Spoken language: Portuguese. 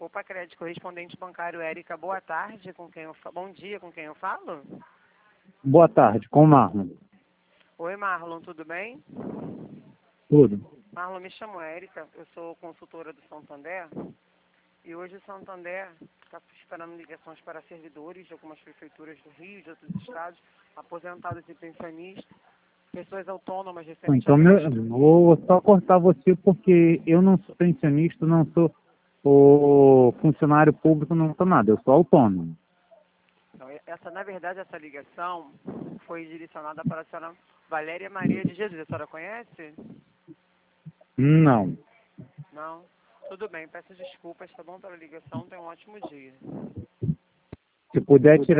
Copa Crédito, correspondente bancário Érica. Boa tarde, bom dia, com quem eu falo? Boa tarde, com o Marlon. Oi, Marlon, tudo bem? Tudo. Marlon, me chamo Érica, eu sou consultora do Santander e hoje o Santander está esperando ligações para servidores de algumas prefeituras do Rio, de outros estados, aposentados e pensionistas, pessoas autônomas Então, vou só cortar você porque eu não sou pensionista, não sou o funcionário público, não sou nada, eu sou autônomo. Então, na verdade, essa ligação foi direcionada para a senhora Valéria Maria de Jesus. A senhora conhece? Não. Não? Tudo bem, peço desculpas, tá bom, pela ligação. Tenha um ótimo dia. Se puder tirar